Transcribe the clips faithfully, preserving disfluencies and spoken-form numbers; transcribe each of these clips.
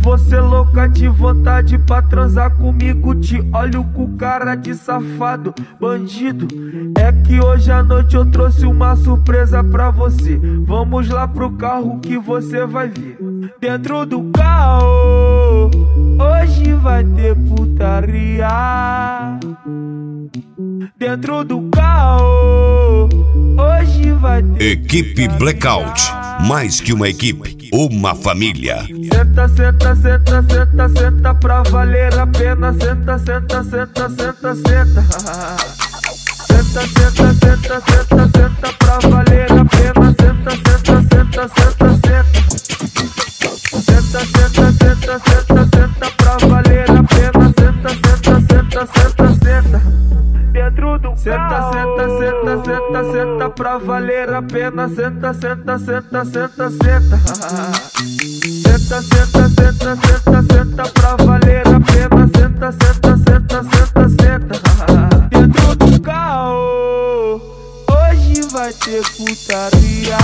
você louca de vontade pra transar comigo. Te olho com cara de safado, bandido. É que hoje à noite eu trouxe uma surpresa pra você. Vamos lá pro carro que você vai ver. Dentro do carro hoje vai ter putaria. Dentro do carro hoje vai ter Equipe Blackout, mais que uma equipe, uma família. Senta, senta, senta, senta, senta pra valer a pena. Senta, senta, senta, senta, senta. Senta, senta, senta, senta, senta pra valer a pena. Senta, senta, senta, senta, senta. Senta, senta, senta, senta, senta pra valer a pena. Senta, senta, senta, senta, senta. Dentro do senta, senta, senta, senta, senta pra valer a pena. Senta, senta, senta, senta, senta. Senta, senta, senta, senta, senta pra valer a pena. Senta, senta, senta, senta, senta. Dentro do carro hoje vai ter putaria.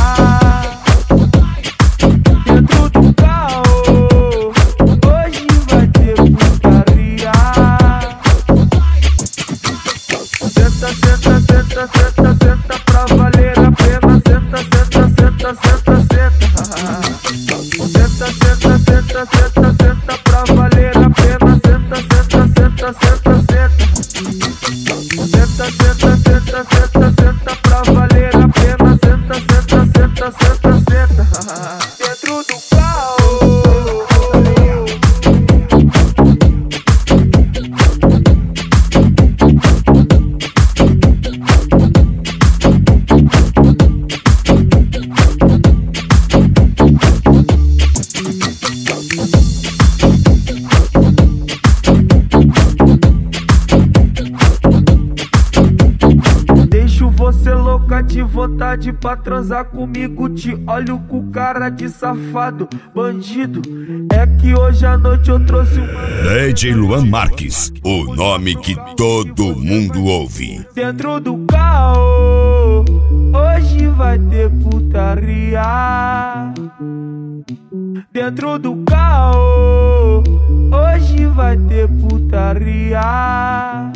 Dentro do carro hoje vai ter putaria. Senta, senta, senta, senta, senta pra valer a pena. Senta, senta, senta, senta, senta. Senta, senta, senta, senta, senta pra valer a pena. Senta, senta, senta, senta, senta. Senta, senta, senta, senta, senta pra valer a pena. Senta, senta, senta, senta, senta. Dentro do carro. Você louca de vontade pra transar comigo. Te olho com cara de safado, bandido. É que hoje à noite eu trouxe uma D J Luan Marques, o nome que todo mundo ouve. Dentro do carro hoje vai ter putaria. Dentro do carro hoje vai ter putaria.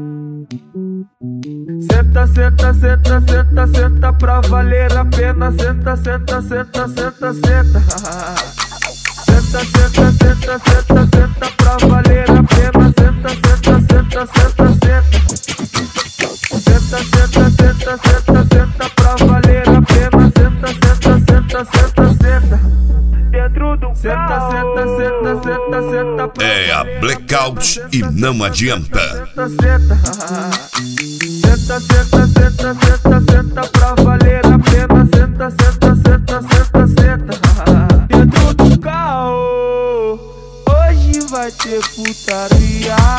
Senta, senta, senta, senta, senta pra valer a pena. Senta, senta, senta, senta, senta. Senta, senta, senta, senta, senta pra valer a pena. Senta, senta, senta, senta, senta. Senta, senta, senta, senta, senta pra valer a pena. Senta, senta, senta, senta, senta. Dentro do senta, senta, senta, senta, senta pra é a Blackout e não adianta. Senta, senta. Senta, senta, senta, senta, senta pra valer a pena. Senta, senta, senta, senta, senta. Dentro do carro hoje vai ter putaria.